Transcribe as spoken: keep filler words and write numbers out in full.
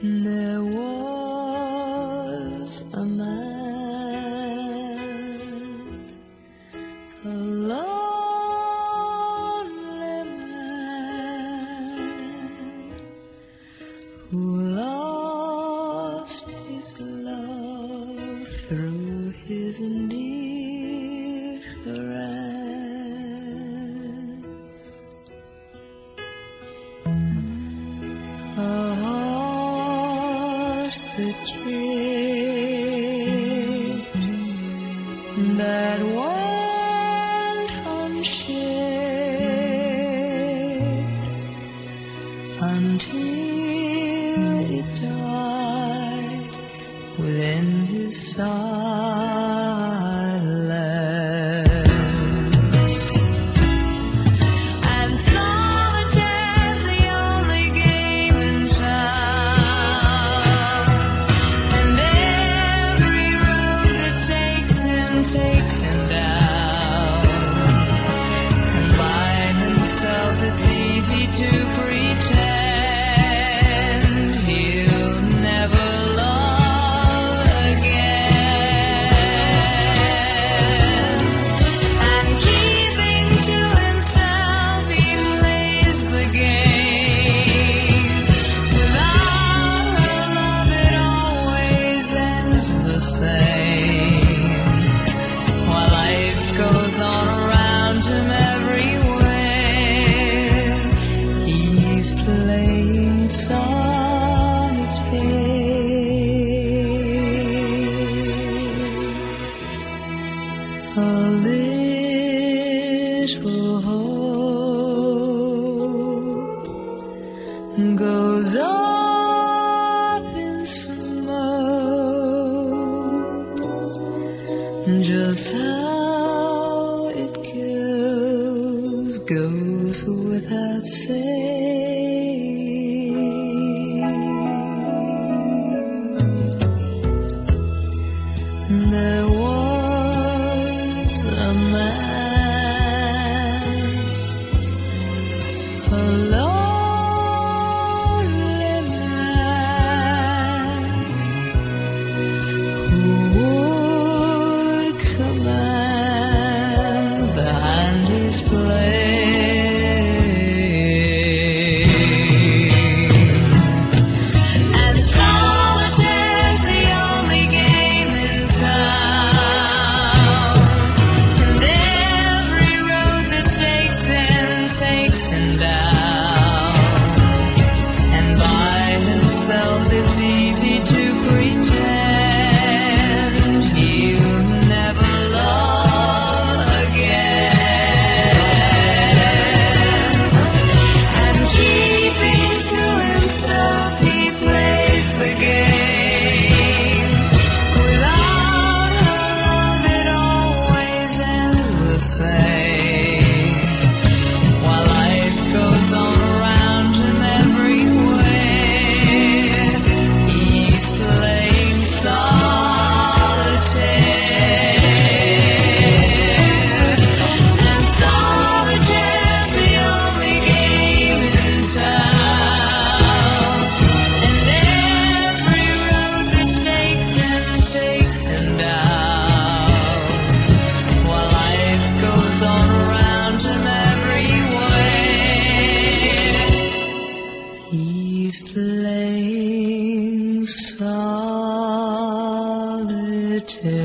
There was a man, a lonely man, who lost his love through his indifference. A heart that cared, that went unshared until it died within his silence. And solitaire's the only game in town, and every road that takes him takes him down. And by himself it's easy to pretend he'll never love again. And keeping to himself he plays the game. Without her love it always ends the same. While life goes on around him everywhere, he's playing solitaire. A little hope goes up in smoke. Just how it goes, goes without saying. There was a man, a lonely man, who would command the hand is played. And solitaire's the only game in town, and every road that takes him takes him down. And by himself it's easy to pretend he'll never love again. And keeping to himself he plays the game. Without her love it always ends the same. While life goes on around him everywhere, he's playing solitaire. And solitaire's the only game in town, and every road that takes him takes him down. While life goes on around him everywhere, he's playing solitaire.